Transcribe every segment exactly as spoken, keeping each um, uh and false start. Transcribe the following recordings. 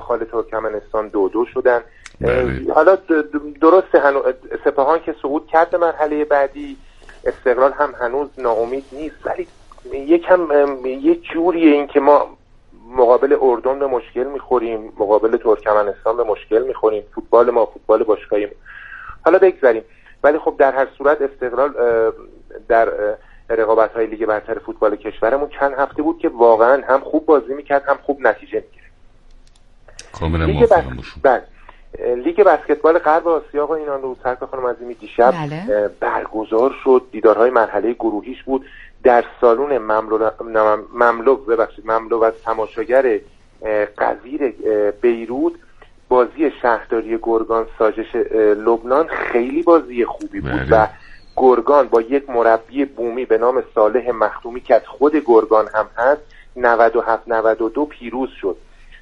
آخال ترکمنستان دو دو شدن. حالا درسته هنو... سپاهان که صعود کرد به مرحله بعدی، استقلال هم هنوز ناامید نیست، ولی یکم یک جوریه این که ما مقابل اردن به مشکل میخوریم، مقابل ترکمنستان به مشکل میخوریم، فوتبال ما فوتبال باشگاهی. حالا بگذاریم، ولی خب در هر صورت استقلال در رقابت‌های لیگ برتر فوتبال کشورمون چند هفته بود که واقعا هم خوب بازی میکرد هم خوب نتیجه میگرفت. کاملا موافقم باشم. بله. لیگ بسکتبال غرب آسیا آقا اینان رو سرکار خانم عظیمی دیشب بله. برگزار شد. دیدارهای مرحله گروهیش بود در سالن مملو مملو ببخشید مملو از تماشاگر قذیر بیروت. بازی شهرداری گرگان ساجش لبنان خیلی بازی خوبی بود بله. و گرگان با یک مربی بومی به نام صالح مختومی که از خود گرگان هم هست نود و هفت نود و دو پیروز شد.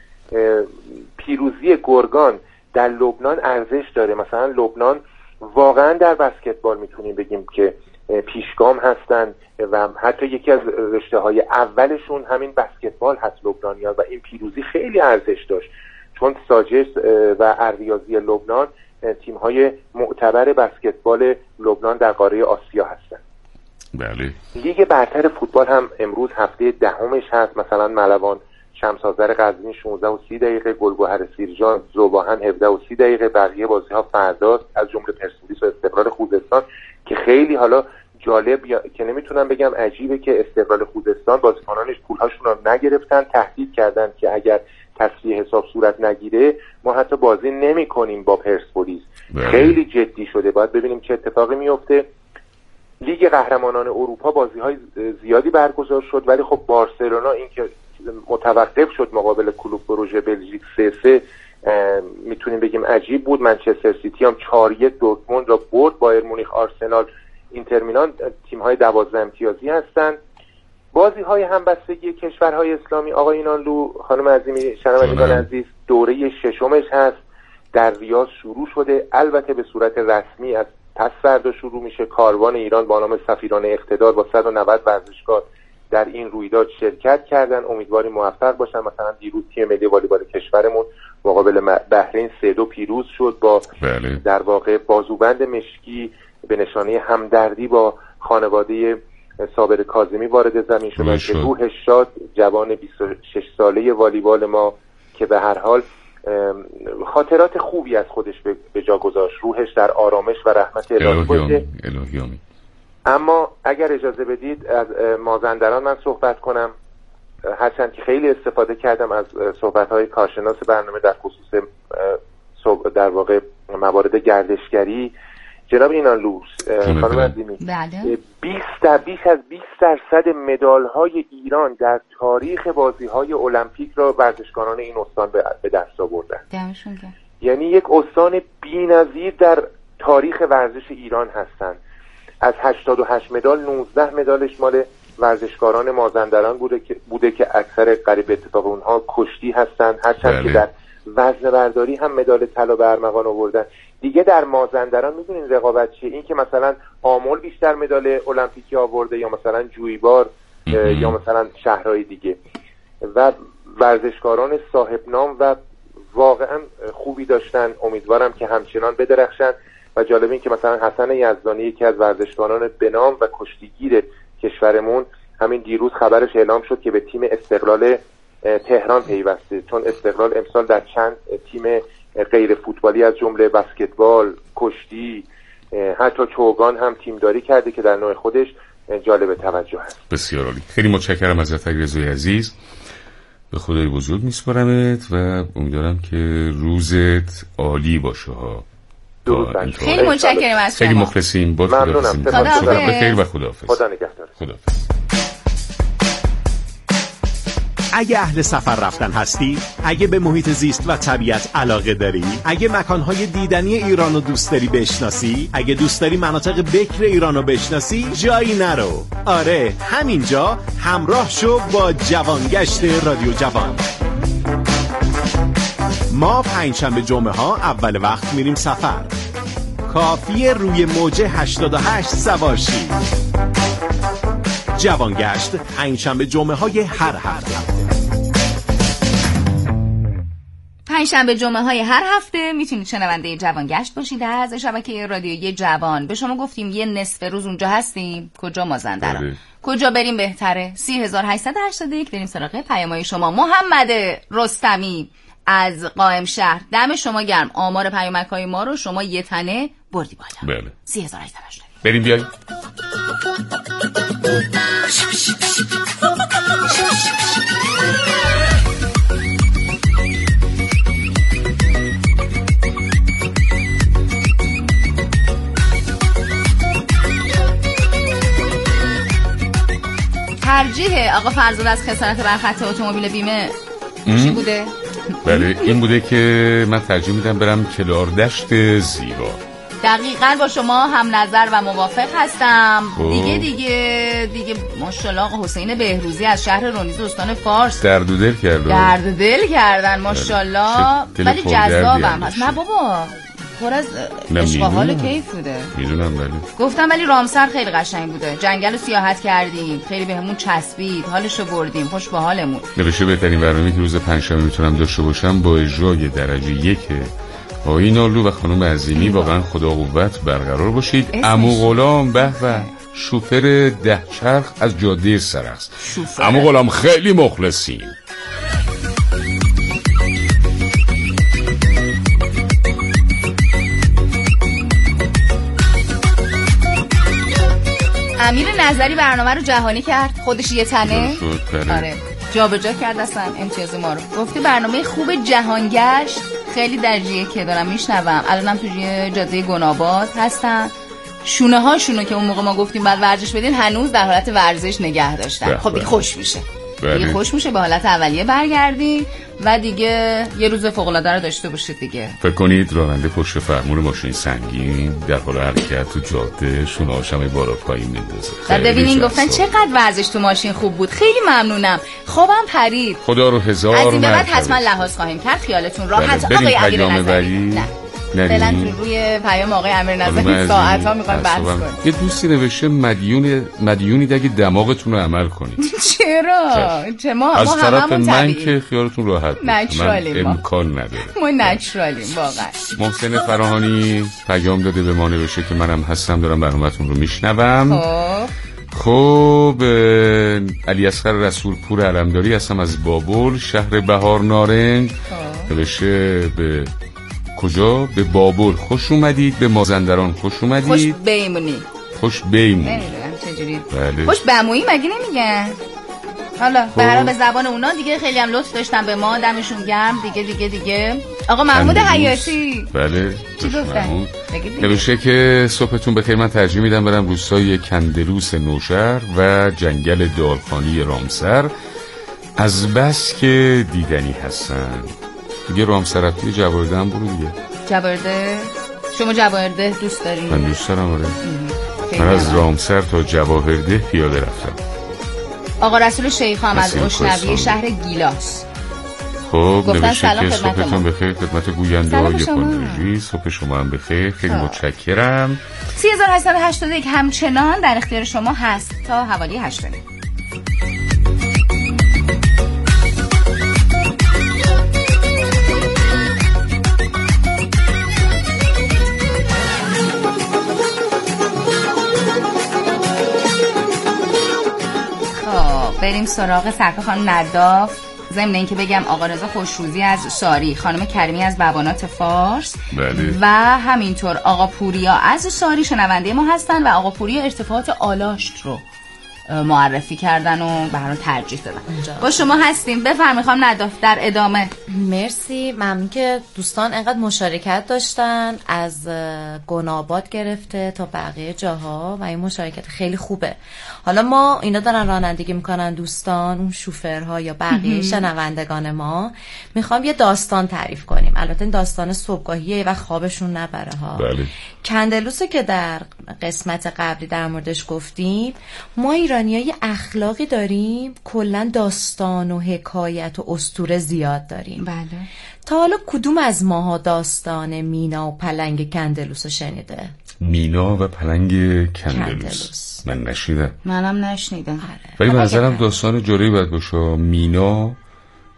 پیروزی گرگان در لبنان ارزش داره. مثلا لبنان واقعا در بسکتبال میتونیم بگیم که پیشگام هستن و حتی یکی از رشته‌های اولشون همین بسکتبال هست لبنانیان، و این پیروزی خیلی ارزش داشت چون ساجس و اریاضی لبنان تیم‌های معتبر بسکتبال لبنان در قاره آسیا هستن. بله. لیگ برتر فوتبال هم امروز هفته دهمش هست. مثلا ملوان شمس‌آذر قزوین شانزده و سی دقیقه، گلگهر سیرجان ذوباهن هفده و سی دقیقه. بقیه بازی‌ها فرداست، از جمله پرسپولیس و استقلال خوزستان که خیلی حالا جالب یا... که نمیتونم بگم عجیبه که استقلال خوزستان بازیکنانش پولهاشون رو نگرفتن، تهدید کردن که اگر تصفیه حساب صورت نگیره ما حتی بازی نمی‌کنیم با پرسپولیس. خیلی جدی شده، باید ببینیم چه اتفاقی میفته. لیگ قهرمانان اروپا بازی‌های زیادی برگزار شد، ولی خب بارسلونا این که متوقف شد مقابل کلوب بروژه بلژیک سه سه میتونیم بگیم عجیب بود. منچستر سیتی هم چهار یک دورتموند را برد. بایر مونیخ، آرسنال، اینتر میلان تیم‌های دوازده امتیازی هستند. بازی‌های همبستگی کشورهای اسلامی آقای اینانلو خانم عظیمی شنوندگان عزیز دوره ششمش هست، در ریاض شروع شده. البته به صورت رسمی از پس فردا شروع میشه. کاروان ایران با نام سفیران اقتدار با صد و نود ورزشکار در این رویداد شرکت کردن. امیدواریم موفق باشن. مثلا دیروز تیم ملی والیبال کشورمون مقابل بحرین سه دو پیروز شد با بله. در واقع بازوبند مشکی به نشانه همدردی با خانواده صابر کاظمی وارد زمین شد که روح شاد جوان بیست و شش ساله والیبال ما که به هر حال خاطرات خوبی از خودش به جا گذاشت، روحش در آرامش و رحمت الهی باشه. اما اگر اجازه بدید از مازندران من صحبت کنم، هرچند که خیلی استفاده کردم از صحبت‌های کارشناس برنامه در خصوص در واقع موارد گردشگری. جناب اینانلو خانم عظیمی، بیست در بیش از بیست درصد مدال‌های ایران در تاریخ بازی‌های المپیک را ورزشکاران این استان به دست آوردند. یعنی یک استان بی‌نظیر در تاریخ ورزش ایران هستند. از هشتاد و هشت مدال نوزده مدالش مال ورزشکاران مازندران بوده که بوده که اکثر قریب اتفاق اونها کشتی هستند، هرچند که در وزنه برداری هم مدال طلا به ارمغان آوردن. دیگه در مازندران میدونین رقابت چیه؟ این که مثلا آمل بیشتر مدال المپیکی آورده یا مثلا جویبار یا مثلا شهرهای دیگه، و ورزشکاران صاحب نام و واقعا خوبی داشتن. امیدوارم که همچنان بدرخشن. و جالب این که مثلا حسن یزدانی یکی از ورزشکاران بنام و کشتیگیر کشورمون همین دیروز خبرش اعلام شد که به تیم استقلال تهران پیوسته، چون استقلال امسال در چند تیم غیر فوتبالی از جمله بسکتبال، کشتی، حتی چوگان هم تیمداری کرده که در نوع خودش جالب توجه است. بسیار عالی. خیلی متشکرم ازت رضای عزیز. به خدای بزرگ میسپارمت و امیدوارم که روزت عالی باشه ها. خیلی متشکرم از شما. خیلی مخلصیم. با ممنونم. خدا بخیر و خداحافظ. خدا نگهدار. خداحافظ. اگه اهل سفر رفتن هستی، اگه به محیط زیست و طبیعت علاقه داری، اگه مکانهای دیدنی ایران رو دوست داری بشناسی، اگه دوست داری مناطق بکر ایران رو بشناسی، جایی نرو. آره، همینجا همراه شو با جوانگشت رادیو جوان. ما پنجشنبه جمعه ها اول وقت میریم سفر. کافیه روی موج هشتاد و هشت سوار شی. جوانگشت پنجشنبه جمعه های هر هفته. پنجشنبه جمعه های هر هفته میتونید شنونده جوانگشت باشید از شبکه رادیویی جوان. به شما گفتیم یه نصف روز اونجا هستیم. کجا؟ مازندران. کجا بریم بهتره؟ سی هزار و هشتصد و هشتاد و یک بریم سراغ پیام‌های شما. محمد رستمی از قائم شهر، دم شما گرم. آمار پیامک‌های ما رو شما یه تنه بردی بالا. بله. سی هزار و هشتصد و هشتاد. بریم بیاییم. ترجیح آقا فرزاد از خسارت بر خط اتومبیل بیمه چی بوده؟ بله این بوده که من ترجیح میدم برم کلاردشت زیبا. دقیقاً با شما هم نظر و موافق هستم. دیگه دیگه دیگه ماشاءالله آقا حسین بهروزی از شهر رونیز استان فارس درد و دل کردن درد و دل کردن ماشاءالله، ولی جذابم هست. نه بابا پر از عشق و حال کیف بوده. میدونم ولی گفتم ولی رامسر خیلی قشنگ بوده. جنگل رو سیاحت کردیم، خیلی بهمون چسبید، حالشو بردیم، خوش به حالمون. نوشته بهترین برنامه‌ای که روز پنجشنبه میتونم داشته باشم با اجرای درجه یک آقای نالو و خانم عظیمی. واقعا خدا قوت برقرار باشید. عمو غلام به به شوفر ده چرخ از جاده سرخس. عمو غلام خیلی مخلصیم. امیر نظری برنامه رو جهانی کرد، خودش یه تنه. آره جا به جا کرد اصلا امتیاز ما رو. گفتی برنامه خوب جهانگشت خیلی درجیه که دارم میشنوم. الانم تو جاده گناباد هستن. شونه هاشونو که اون موقع ما گفتیم بعد ورزش بدین هنوز در حالت ورزش نگه داشتن. خب دیگه خوش میشه. دیگه خوش میشه به حالت اولیه برگردیم و دیگه یه روز فوق العاده رو داشته باشید دیگه. فکر کنید راننده پشت فرمون ماشین سنگین در حال حرکت تو جاده شونه‌هاشم بالا پایین میندازه. بعد ببینین گفتن چقدر ورزش تو ماشین خوب بود. خیلی ممنونم. خوابم پرید. خدا رو هزار از این به بعد حتما لحاظ خواهیم کرد. خیالتون راحت. آقای امیر نظری نه فعلا روی پیام آقای امیر نظری ساعت ها میخوایم بحث کنیم. یه دوستی نوشته مدیون مدیونی دیگه دماغتون رو عمل کنید. چرا؟ چه ما از ما طرف من که خیالتون راحت بود. من امکان نداره. ما نچرالیم واقعا. محسن فراهانی پیام داده به ما، نوشته که منم هستم دارم برنامه‌تون رو میشنوم. خب علی اصغر رسولپور علمداری هستم از بابل شهر بهار نارنج. نوشته به کجا؟ به بابل خوش اومدید، به مازندران خوش اومدید. خوش بیمونی. خوش بیمونی. نمیدونم چجوری. بله. خوش بمویی مگه نمیگن؟ حالا به هر حال به زبان اونا دیگه خیلی هم لطف داشتن به ما، دمشون گرم. دیگه دیگه دیگه آقا محمود حیاتی. بله. چی گفتن؟ نوشته که صبحتون بخیر. من ترجیح میدم برم روستای کندلوس نوشهر و جنگل دارخانی رامسر از بس که دیدنی هستن. دیگه رامسرفتی جواهرده هم برو دیگه. جواهرده؟ شما جواهرده دوست داری؟ من دوست دارم. آره من از رامسر تا جواهرده پیاده رفتم. آقا رسول شیخ هم از اشنوی شهر گیلاس. خب نوشته که صبحتون بخیر خدمت گوینده های پانرژی. صبح شما هم بخیر. خیلی متشکرم. سی هزار و هشتصد و هشتاد و یک همچنان در اختیار شما هست تا حوالی هشت. بریم سراغ سرکار خانم نداف. ضمن اینکه بگم آقا رضا خوشروزی از ساری، خانم کریمی از بوانات فارس. بله. و همینطور آقا پوریا از ساری شنونده ما هستن و آقا پوریا ارتفاعات آلاشت رو معرفی کردن و به هر حال ترجیح دادن. با شما هستیم. بفرمایید خانم نداف در ادامه. مرسی. ممنون که دوستان انقدر مشارکت داشتن از گناباد گرفته تا بقیه جاها و این مشارکت خیلی خوبه. حالا ما اینا دارن رانندگی میکنن دوستان، اون شوفرها یا بقیه شنوندگان ما، میخوام یه داستان تعریف کنیم. البته این داستان صبحگاهیه و خوابشون نبره ها. بله. کندلوسو که در قسمت قبلی در موردش گفتیم، ما ایرانیای اخلاقی داریم، کلا داستان و حکایت و اسطوره زیاد داریم. بله. تا حالا کدوم از ماها داستان مینا و پلنگ کندلوس رو شنیده؟ مینا و پلنگ کندلوس, کندلوس. من نشنیدم. منم نشنیدم. ولی به نظرم داستان جالبی باید باشه. مینا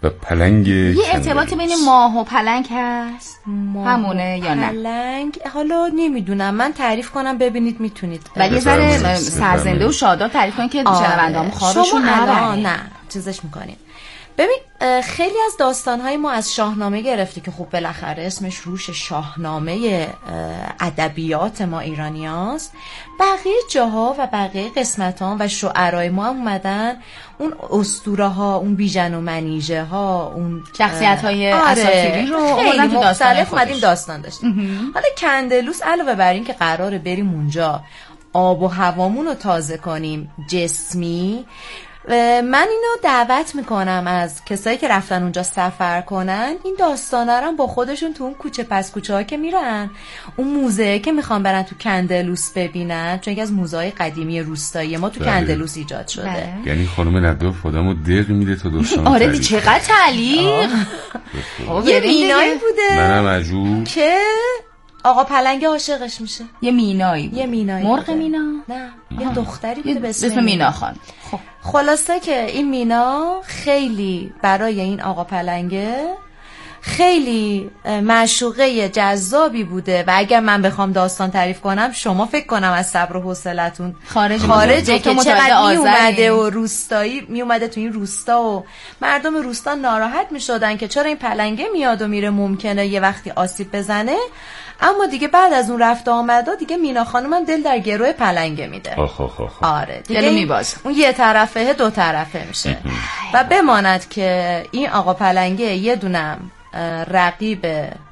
و پلنگ یه ارتباطی بین ماه و پلنگ هست همونه یا نه؟ پلنگ حالا نمیدونم، من تعریف کنم ببینید میتونید، ولی یه ذره سرزنده و شاداب تعریف کنید که شنونده‌هام خوابشون نبره. نه چیزش میکنین. ببین خیلی از داستانهای ما از شاهنامه گرفته که خب بالاخره اسمش روش شاهنامه ادبیات ما ایرانیاست. بقیه جاها و بقیه قسمت‌ها و شعرای ما هم اومدن اون اسطوره ها، اون بیژن و منیژه ها، اون شخصیت‌های آره اساطیری رو خیلی مختلف اومدیم داستان داشتیم. حالا کندلوس علاوه بر این که قراره بریم اونجا آب و هوامون رو تازه کنیم جسمی، من اینو دعوت میکنم از کسایی که رفتن اونجا سفر کنن این داستانا رو با خودشون تو اون کوچه پس کوچه ها که میرن، اون موزه که میخوان برن تو کندلوس ببینن، چون یکی از موزه های قدیمی روستایی ما تو بله. کندلوس ایجاد شده. بله. یعنی خانم نداف خودمو دق میده تا داستان آره دی چقدر تعلیق. یه مینایی بوده منم عجوب که آقا پلنگ عاشقش میشه. یه مینایی بود. یه مینایی مرغ بوده. مینا؟ نه یه دختری بوده به اسم مینا خان. خب خلاصه که این مینا خیلی برای این آقا پلنگه خیلی معشوقه جذابی بوده و اگر من بخوام داستان تعریف کنم شما فکر کنم از صبر و حوصلتون خارج خارجه که چقدر می اومده و روستایی می اومده تو این روستا و مردم روستا ناراحت می شدن که چرا این پلنگه میاد و میره، ممکنه یه وقتی آسیب بزنه. اما دیگه بعد از اون رفت آمدا دیگه مینا خانومم دل در گروه پلنگه میده. آخ آخ آخ. آره دیگه دلو میبازه. اون یه طرفه دو طرفه میشه و بماند که این آقا پلنگه یه دونم رقیب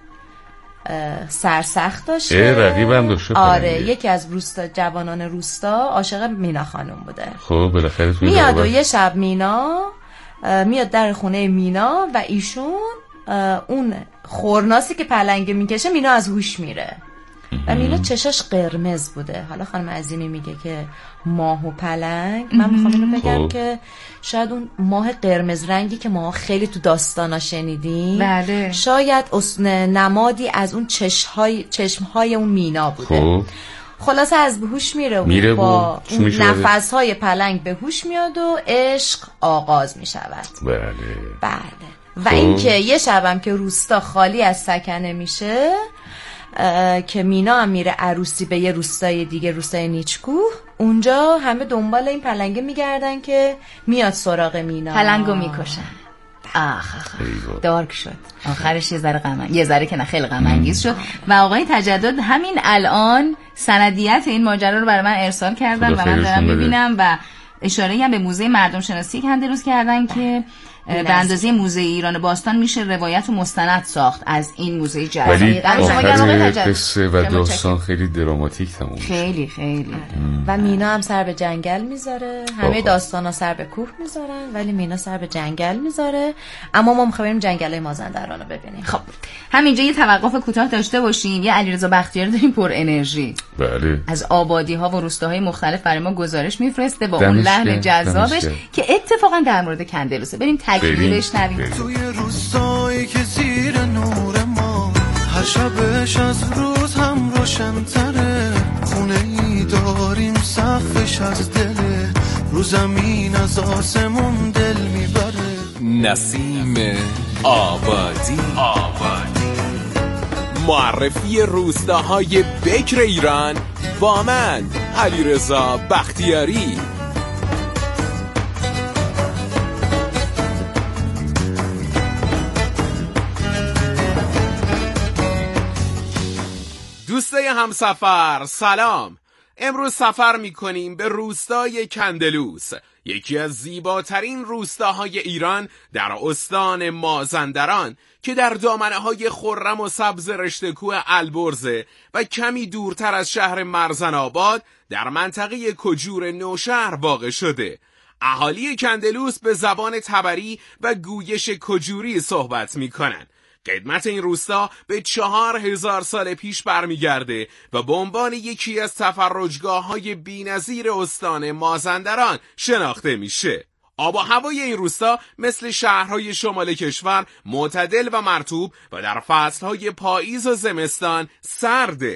سرسخت داشته. رقیبم داشته. آره یکی از روستا جوانان روستا عاشق مینا خانم بوده. خب بالاخره میاد و یه شب مینا میاد در خونه مینا و ایشون اون خورناسی که پلنگه میکشه مینا از هوش میره و مینا چشاش قرمز بوده. حالا خانم عظیمی میگه که ماه و پلنگ، من میخوام اینو بگم که شاید اون ماه قرمز رنگی که ما خیلی تو داستانا شنیدیم بله. شاید نمادی از اون چشمهای چشمهای اون مینا بوده. خوب. خلاصه از بهوش میره و میره با اون نفسهای پلنگ به هوش میاد و عشق آغاز میشود. بله بله. و اینکه یه شبم که روستا خالی از سکنه میشه که مینا هم میره عروسی به یه روستای دیگه، روستای نیچکوه، اونجا همه دنبال این پلنگه میگردن که میاد سراغ مینا، پلنگو میکشن. آخ آخ دارک شد آخرش، یه ذره غم یه ذره که نه خیلی غم انگیز شد. و آقای تجدد همین الان سندیت این ماجرا رو برای من ارسال کردن و من دارم میبینم و اشاره هم به موزه مردم شناسی کندلوس کردن که به اندازه موزه ایران باستان میشه روایت و مستند ساخت از این موزه جزایر. ولی آخر قصه و داستان خیلی دراماتیک تموم میشه. خیلی خیلی ام. و مینا هم سر به جنگل میذاره، همه داستانا سر به کوه میذارن ولی مینا سر به جنگل میذاره. اما ما میخوایم جنگلای مازندران رو ببینیم. خب همینجا یه توقف کوتاه داشته باشیم. یه علیرضا بختیاری داریم پر انرژی. بله. از آبادی ها و روستاهای مختلف برای ما گزارش میفرسته با اون لحن جذابش که اتفاقا در مورد کندلوسه. بریم تکلیف بشنویم. توی روستایی که زیر نور ما هر شبش از روز هم روشن‌تره، خونه ای داریم سقفش از دله، رو زمین از آسمون دل میبره. نسیم آبادی آبادی معرفی روستاهای بکر ایران با من علیرضا بختیاری. دوستای همسفر سلام. امروز سفر میکنیم به روستای کندلوس، یکی از زیباترین روستاهای ایران در استان مازندران که در دامنه‌های خرم و سبز رشته‌کوه البرز و کمی دورتر از شهر مرزن‌آباد در منطقه کجور نوشهر واقع شده. اهالی کندلوس به زبان تبری و گویش کجوری صحبت میکنن. قدمت این روستا به چهار هزار سال پیش برمیگرده و به عنوان یکی از تفرجگاه‌های بی‌نظیر استان مازندران شناخته میشه. آب و هوای این روستا مثل شهرهای شمال کشور معتدل و مرطوب و در فصلهای پاییز و زمستان سرده.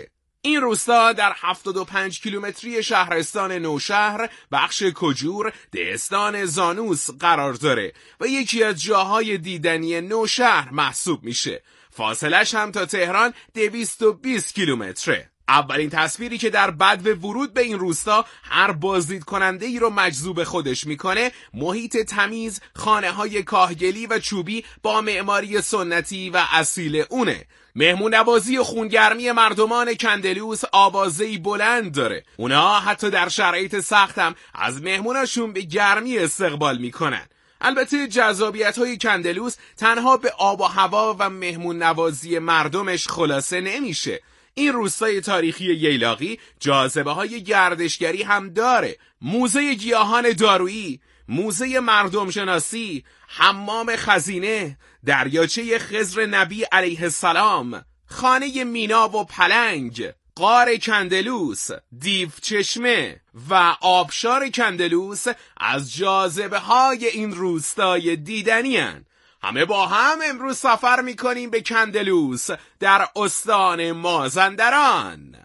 این روستا در هفتاد و پنج کیلومتری شهرستان نوشهر بخش کجور دهستان زانوس قرار داره و یکی از جاهای دیدنی نوشهر محسوب میشه. فاصلش هم تا تهران دویست و بیست کیلومتره. اولین تصویری که در بدو ورود به این روستا هر بازدید کننده ای رو مجذوب خودش میکنه محیط تمیز، خانه های کاهگلی و چوبی با معماری سنتی و اصیل اونه. مهمون نوازی خونگرمی مردمان کندلوس آوازه‌ای بلند داره. اونا حتی در شرایط سخت هم از مهموناشون به گرمی استقبال میکنن. البته جذابیت‌های کندلوس تنها به آب و هوا و مهمون نوازی مردمش خلاصه نمیشه. این روستای تاریخی ییلاقی جاذبه‌های گردشگری هم داره. موزه گیاهان دارویی، موزه مردم شناسی، حمام خزینه، دریاچه خضر نبی علیه السلام، خانه مینا و پلنگ، غار کندلوس، دیو چشمه و آبشار کندلوس از جاذبه‌های این روستای دیدنی هن. همه با هم امروز سفر میکنیم به کندلوس در استان مازندران.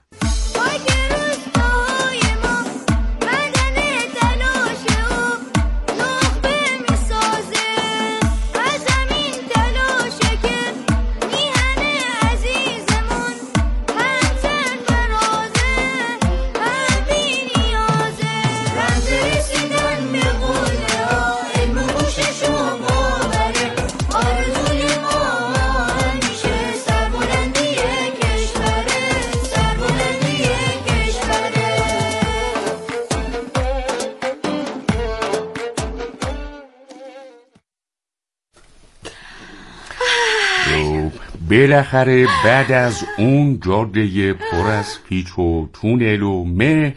بالاخره بعد از اون جاده پر از پیچ و تونل و مه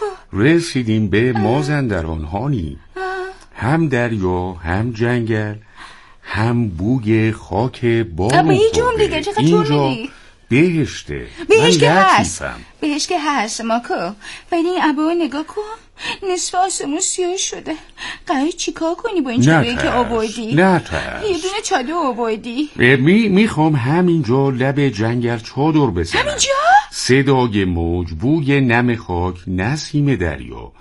رسیدیم به مازندران. هانی هم دریا، هم جنگل، هم بوی خاک بارون دیگه. اینجا بهشته. بهش که هست بهش که هست ماکو. ولی این عبا نگاه کن، نصف آسمون سیاه شده. قراره چیکار کنی با این چادری که آوردی؟ نه ترس، یه دونه چادر آوردی. می میخوام همینجا لب جنگل چادر بزنم. همینجا؟ صدای موج، بوی نم خاک، نسیم دریا.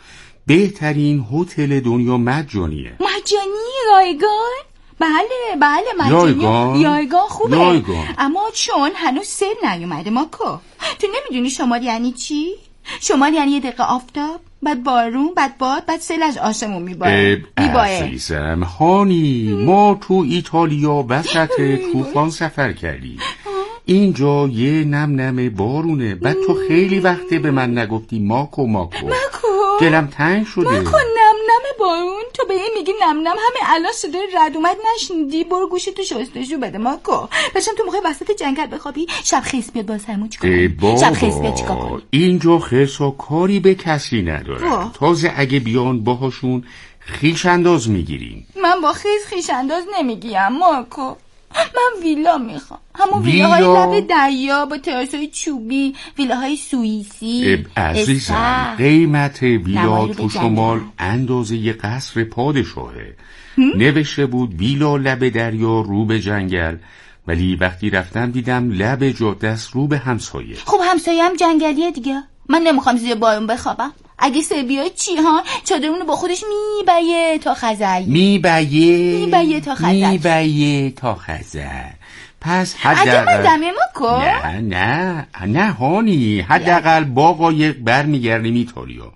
بهترین هتل دنیا مجانیه. مجانی؟ رایگان؟ بله بله مجانی. رایگان؟ رایگان خوبه. رایگان. اما چون هنوز سیل نیومده ماکو. تو نمیدونی شمال یعنی چی؟ شمال یعنی یه دقیقه آفتاب، بعد بارون، بعد باد، بعد سیل از آسمون میباره. میباره. عزیزم هانی، ما تو ایتالیا وسط طوفان سفر کردیم. اینجا یه نم نم بارونه. بعد تو خیلی وقته به من نگفتی ماکو ماکو. ماکو دلم تنگ شده. ماکو نم نم بارون. تو به این میگی نم نم. همه الان صدای رد اومد نشنیدی؟ برو گوشی تو شستشو بده ماکو. باشم تو موقع وسط جنگل بخوابی شب خیس بیاد باز همون چیکار کنی؟ شب خیس بیاد چیکار کنی؟ اینجا خیسا کاری به کسی نداره. تازه اگه بیان باهاشون خیش انداز میگیریم. من با خیس خیش انداز نمیگیم ماکو. من ویلا میخوام، همون ویلاهای لب دریا با تراسای چوبی، ویلاهای سوئیسی. عزیزم قیمت ویلا تو شمال اندازه یه قصر پادشاهه. نوشته بود ویلا لب دریا رو به جنگل، ولی وقتی رفتم دیدم لب جاده است رو به همسایه. خب همسایه هم جنگلیه دیگه. من نمیخوام زیر بارون بخوابم. اگه سبیای چی ها چادرمونو با خودش میبیه تا خزر. میبیه میبیه تا خزر. میبیه تا خزر. پس اگه من دمه ما کن. نه نه نه هانی، حداقل با قایق برمیگردیم ایتالیا.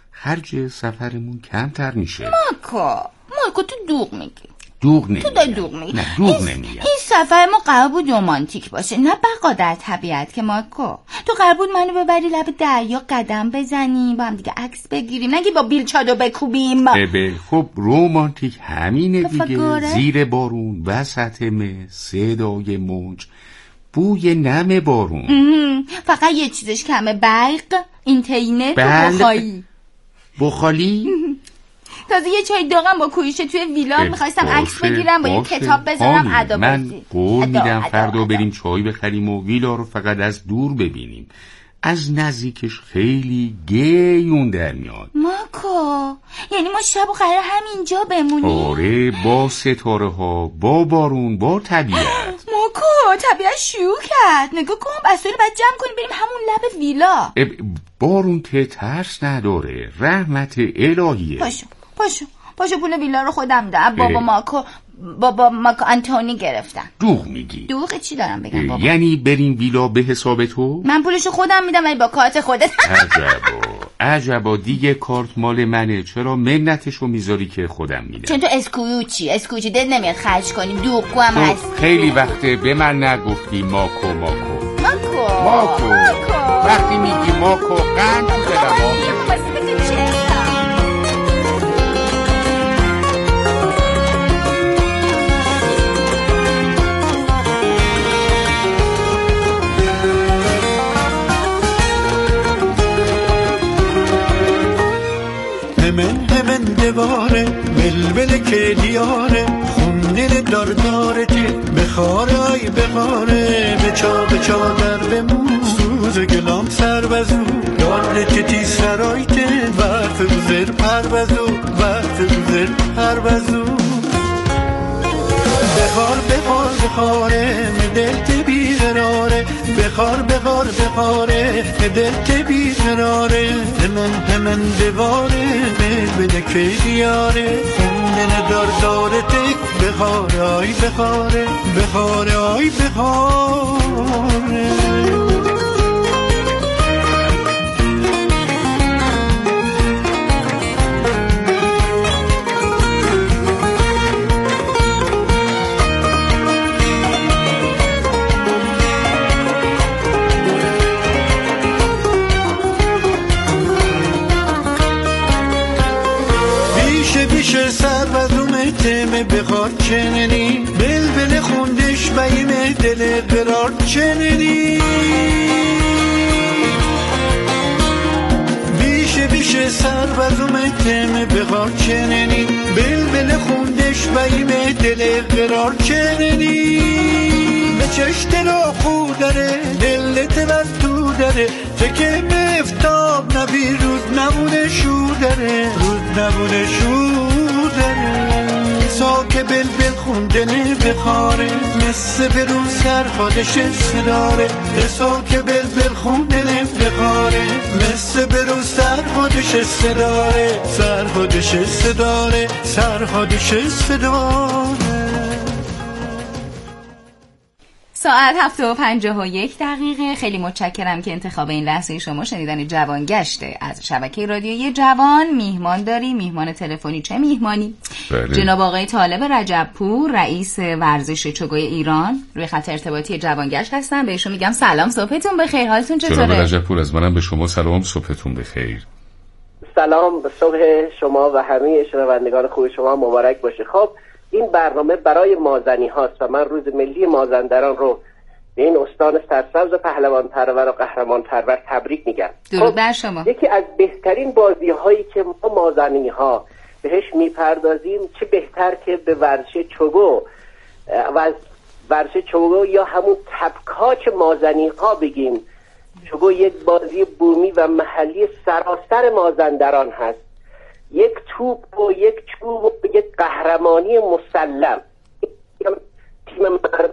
خرج سفرمون کمتر میشه. ماکو ماکو تو دوغ میگی. دوغ نمیگم. تو داری دوغ میگی. نه دوغ نمیگم. این سفر ما قرار بود رومانتیک باشه، نه بقا در طبیعت که ماکو. تو قرار بود منو ببری لب دریا قدم بزنیم، با هم دیگه عکس بگیریم، نگی با بیل چادر بکوبیم. ببین خب رومانتیک همینه دیگه. زیر بارون، وسط مه، صدای موج، بوی نم بارون. فقط یه چیزش کمه، برق، اینترنت و بخاری. بخاری؟ تازه یه چای داغم با کویشه توی ویلا میخواستم عکس بگیرم، با یه کتاب بذارم ادا بازی. من قول میدم فردا بریم چای بخریم و ویلا رو فقط از دور ببینیم. از نزدیکش خیلی گیون در میاد. ماکو یعنی ما شب و قرار همینجا بمونیم؟ آره، با ستاره ها، با بارون، با طبیعت. ماکو طبیعت شروع کرد. نگاه کن بسیاری باید جمع کنیم بریم همون لب ویلا. بارون که ترس نداره، رحمت الهیه. پاشو پاشو پاشو پول ویلا رو خودم میدم. بابا ماکو بابا ماکو انتونی گرفتم. دوغ میگی؟ دوغ چی دارم بگم بابا؟ یعنی بریم ویلا به حساب تو؟ من پولشو خودم میدم ولی با کارت خودت. عجبا عجبا دیگه کارت مال منه، چرا منتشو میذاری که خودم میدم؟ چون تو اسکوچی اسکوچی دل نمیاد خرج کنیم. دوغو هم هست. خیلی وقته به من نگفتی ماکو ماکو ماکو ماکو, ماکو. وقتی میگی ماکو قند دلم همن همن دواره بلبل که دیاره خونه دار دارته بخاره آی بخاره بچا بچا در بمون سوز گلام سر بزو داره که تی سرایته وقت زر پر بزو وقت زر پر بزو بخار بخار بخاره دلت بیقراره بخار بخار بخاره دلت بیقراره همن همن دواره بده که دیاره خونه ندار داره تک بخاره آی بخاره بخاره آی بخاره. بیشه سر و دومه تمه بخار چننی بلبل خوندش بیمه دل قرار چننی بیشه بیشه سر و دومه تمه بخار چننی بلبل خوندش بیمه دل قرار چننی به چشت را خود داره دلت و تو داره فکر مفتاب نبی رود نمونه شو داره رود نمونه شو داره ساک بلبل خوندنه بخاره مثل برو سر خودش صداره ساک بلبل خوندنه بخاره مثل برو سر خودش صداره سر خودش صداره سر خودش صداره. ساعت هفت و پنجاه و یک دقیقه. خیلی متشکرم که انتخاب این لحظه شما شنیدن جوان گشته از شبکه رادیویی جوان. میهمان داری، میهمان تلفنی چه میهمانی؟ بله. جناب آقای طالب رجبپور رئیس ورزش چوگوی ایران روی خط ارتباطی جوان گشت هستن. بهشون میگم سلام، صبحتون بخیر، حالتون چطوره؟ جناب رجبپور از منم به شما سلام، صبحتون بخیر. سلام، به صبح شما و همه شنوندگان خوب شما مبارک باشه. خب این برنامه برای مازنی هاست و من روز ملی مازندران رو به این استان سرسبز و پهلوان پرور و قهرمان پرور تبریک میگم. درود بر شما. یکی از بهترین بازی هایی که ما مازنی ها بهش میپردازیم چه بهتر که به ورزش چوگو و از ورزش چوگو یا همون تبکاچ مازنی ها بگیم. چوگو یک بازی بومی و محلی سراسر مازندران هست. یک توپ و یک چوب و یک قهرمانی مسلم. تیم مردم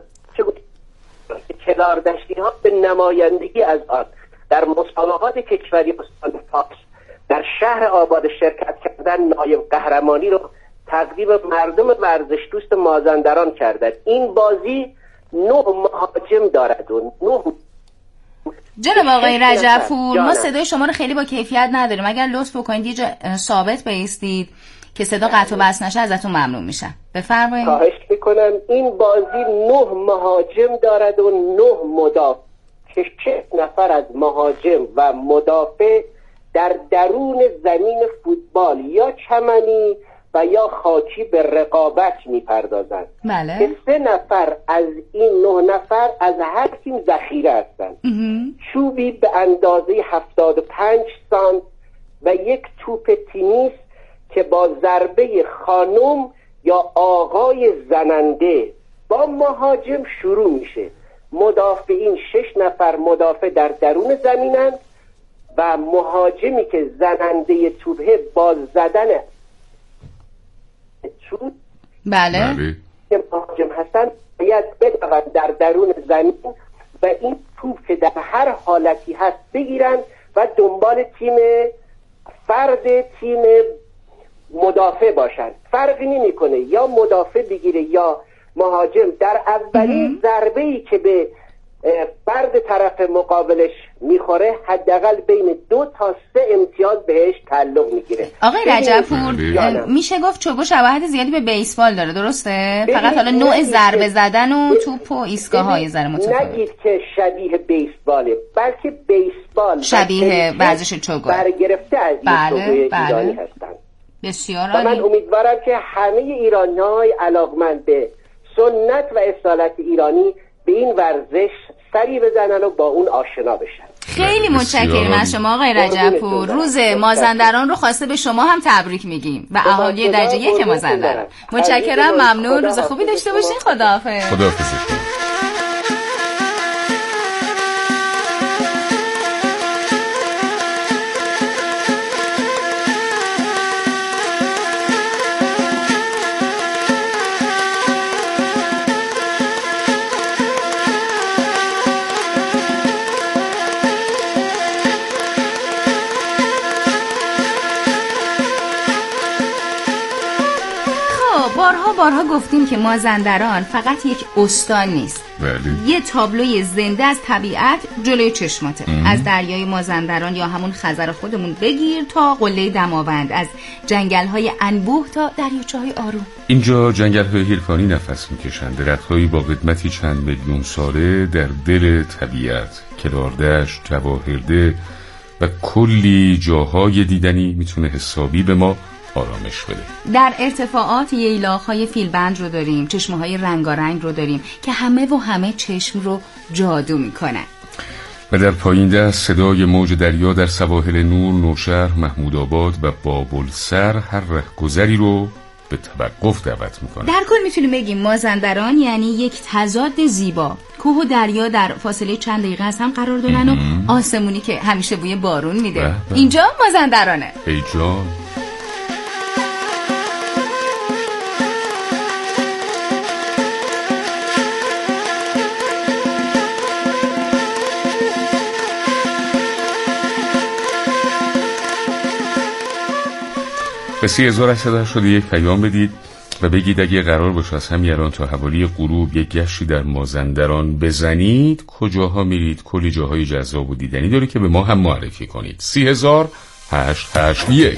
کلاردشتی ها به نمایندگی از آن در مسابقات کشوری استان فارس در شهر آباد شرکت کردن نایب قهرمانی رو تقدیم مردم ورزش دوست مازندران کردن. این بازی نه مهاجم دارد و نه. جناب آقای رجبپور ما صدای شما رو خیلی با کیفیت نداریم، اگر لطف بکنید یه جا ثابت بایستید که صدا قطع و وصل نشه ازتون ممنون میشم. بفرمایید. خواهش میکنم. این بازی نه مهاجم دارد و نه مدافع که شش نفر از مهاجم و مدافع در درون زمین فوتبال یا چمنی و یا خاکی به رقابت میپردازند. بله. که سه نفر از این نه نفر از هر تیم ذخیره هستند. چوبی به اندازه هفتاد و پنج سانت و یک توپ تنیس که با ضربه خانم یا آقای زننده با مهاجم شروع میشه. مدافعین شش نفر مدافع در درون زمینند و مهاجمی که زننده توپه با زدن چوب بله که مهاجم هستن باید بدون در درون زمین و این توپ که در هر حالتی هست بگیرن و دنبال تیم فرد تیم مدافع باشن. فرقی نمیکنه یا مدافع بگیره یا مهاجم، در اولین ضربه‌ای که به فرد طرف مقابلش میخوره حداقل بین دو تا سه امتیاز بهش تعلق میگیره. آقای رجب‌پور میشه گفت چوگو شباهت زیادی به بیسبال داره، درسته؟ فقط حالا نوع ضربه زدن و توپ و ایستگاه‌های ذره متفاوت. نگید که شبیه بیسباله، بلکه بیسبال شبیه ورزش چوگو برگرفته از این بله، چوگوی بله. ایرانی هستن. بسیار عالی. و من امیدوارم که همه ایرانی‌های علاقمند به سنت و اصالت ایرانی به این ورزش سری بزنن و با اون آشنا بشن. خیلی متشکرم از شما آقای رجب‌پور. روز مازندران رو خواسته به شما هم تبریک میگیم و اهالی درجه یک مازندران. متشکرم، ممنون، روز خوبی داشته باشین. خداحافظ. خداحافظ. بارها بارها گفتیم که مازندران فقط یک استان نیست، بله. یه تابلوی زنده از طبیعت جلوی چشماته. ام. از دریای مازندران یا همون خزر خودمون بگیر تا قله دماوند، از جنگل‌های انبوه تا دریاچه‌های آروم. اینجا جنگل‌های حیرانی نفس می‌کشند، درخت‌هایی با قدمتی چند میلیون ساله در دل طبیعت، کناردشت، جواهرده و کلی جاهای دیدنی میتونه حسابی به ما آرامش بده. در ارتفاعات ییلاق‌های فیلبند رو داریم، چشمه‌های رنگارنگ رو داریم که همه و همه چشم رو جادو میکنن. و در پایین دست صدای موج دریا در سواحل نور، نوشهر، محمودآباد و بابلسر هر رهگذری رو به توقف دعوت میکنه. در کل میتونیم بگیم مازندران یعنی یک تضاد زیبا. کوه و دریا در فاصله چند دقیقه از هم قرار دارن و آسمونی که همیشه بوی بارون میده. اینجا مازندرانه. ای جان. به سی هزار و هشتصد و هشتاد و یک پیام بدید و بگید اگه قرار باشه از همین الان تا حوالی غروب یک گشتی در مازندران بزنید کجاها میرید؟ کلی جاهای جذاب و دیدنی داره که به ما هم معرفی کنید. سی هزار هشتصد و هشتاد و یک.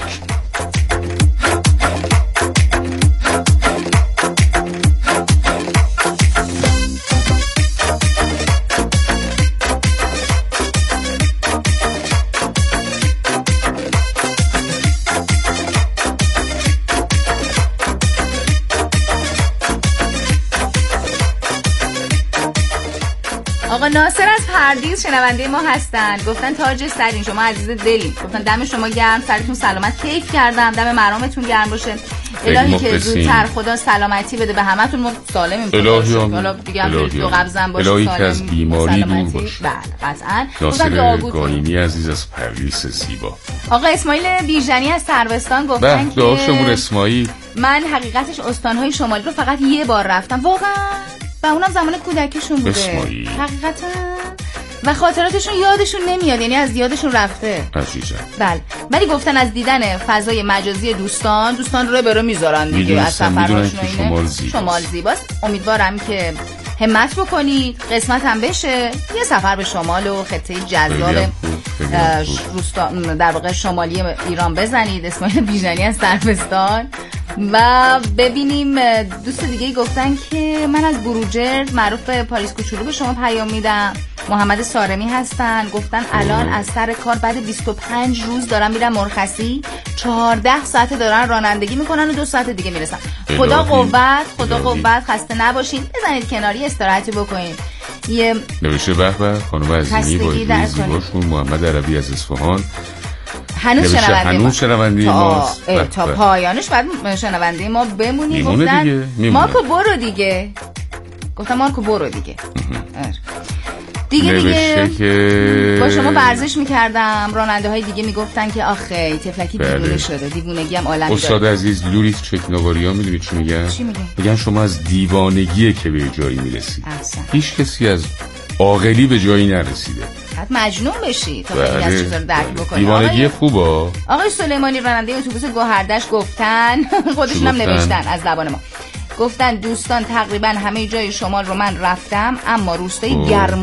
آقا ناصر از پردیس شنونده ما هستن، گفتن تاج سرین، شما عزیز دلین، گفتن دم شما گرم، سرتون سلامت، کیف کردم، دم مرامتون گرم باشه. الهی که زودتر خدا سلامتی بده به همتون، ما سالمیم. الهی حالا دیگه هم دو قبضم باشه، الهی که از بیماری دور باشه. بله قطعا. ناصر گاینی عزیز از پردیس زیبا. آقا اسماعیل بیژنی از سروستان گفتن که داشتمون اسماعیل، من حقیقتش استانهای شمالی رو فقط یه بار رفتم واقعا و اونم زمان کودکیشون بوده اسماعیل. حقیقتا و خاطراتشون یادشون نمیاد، یعنی از یادشون رفته. عزیزم. بله ولی گفتن از دیدن فضای مجازی دوستان دوستان رو برو میذارن دیگه، از سفرهاشون اینه شمال زیباست. شمال زیباست. امیدوارم که همت بکنید، قسمت هم بشه یه سفر به شمال و خطه جذاب روستا در واقع شمالی ایران بزنید. اسماعیل بیژنی از سروستان. و ببینیم دوست دیگه گفتن که من از بروجرد معروف به پاریس کوچولو به شما پیام میدم. محمد سارمی هستن، گفتن الان از سر کار بعد بیست و پنج روز دارم میرم مرخصی، چهارده ساعت دارن رانندگی میکنن و دو ساعت دیگه میرسن. خدا قوت، خدا قوت، خسته نباشین، بزنید کناری استراحتی بکنین. یه نوشته به به خانم عزیزی با زیباشون محمد عربی از اصفهان هنوز شنونده هنوز شنونده ما تا, تا پایانش بعد شنونده ما بمونی. گفتن مارکو برو دیگه، گفتن مارکو برو دیگه. دیگه دیگه که با شما ورزش میکردم، راننده های دیگه میگفتن که آخه تفلکی دیوونه شده، دیوونگی هم عالمی داره. استاد عزیز لوریت چکناواریا میدونی چی میگن؟ چی میگن؟ میگن شما از دیوانگیه که به جایی میرسی. هیچ کسی از عاقلی به جایی نرسیده. حتی مجنون بشی تا خیلی از چیزا رو درک بکنی. دیوانگی خوبه. آقای سلیمانی راننده اتوبوس گوهردش گفتن، خودشون هم نوشتن از زبان ما، گفتن دوستان تقریبا همه جای شمال رو من رفتم، اما روستای گرم